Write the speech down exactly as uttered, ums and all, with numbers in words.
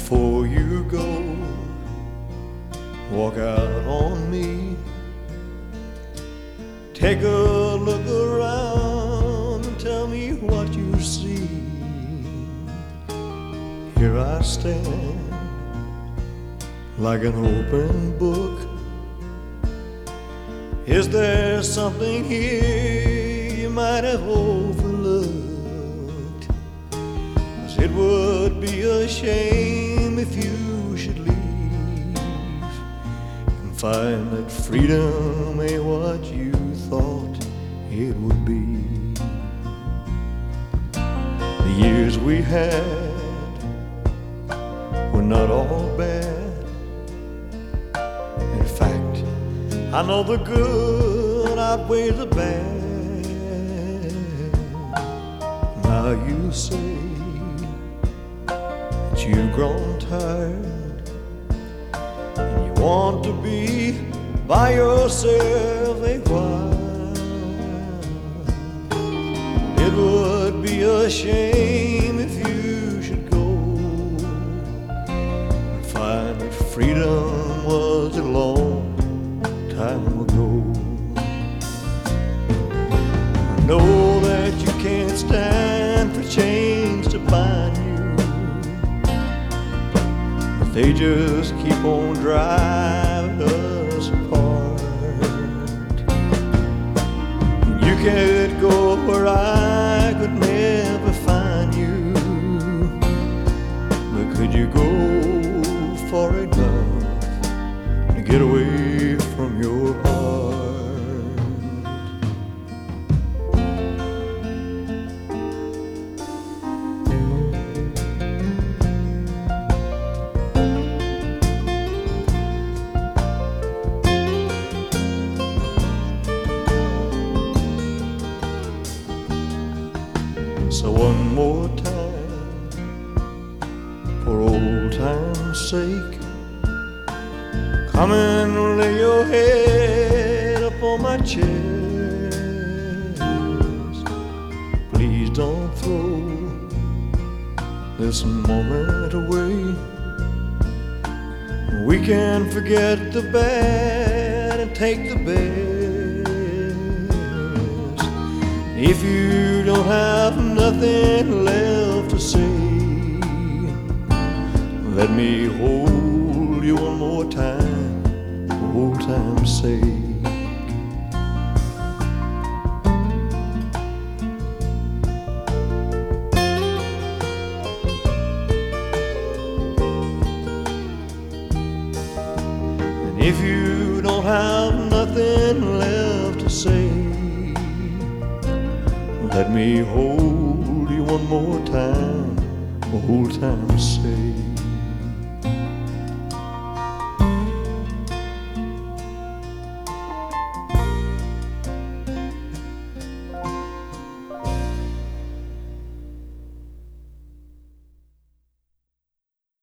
Before you go, walk out on me. Take a look around and tell me what you see. Here I stand like an open book. Is there something here you might have overlooked? 'Cause it would be a shame if you should leave and find that freedom ain't what you thought it would be. The years we had were not all bad. In fact, I know the good outweighs the bad. Now you say that you've grown tired and you want to be by yourself a while. It would be a shame if you should go and find that freedom was a long time ago. I know that you can't stand for chains to bind you, but they just keep on driving us apart. You could go where I could never find you, but could you go far enough to get away from your heart? So one more time, for old time's sake, come and lay your head upon my chest. Please don't throw this moment away. We can forget the bad and take the best. If you don't have nothing left to say, let me hold you one more time, for old time's sake. And if you don't have nothing left to say, let me hold you one more time, for old time's sake.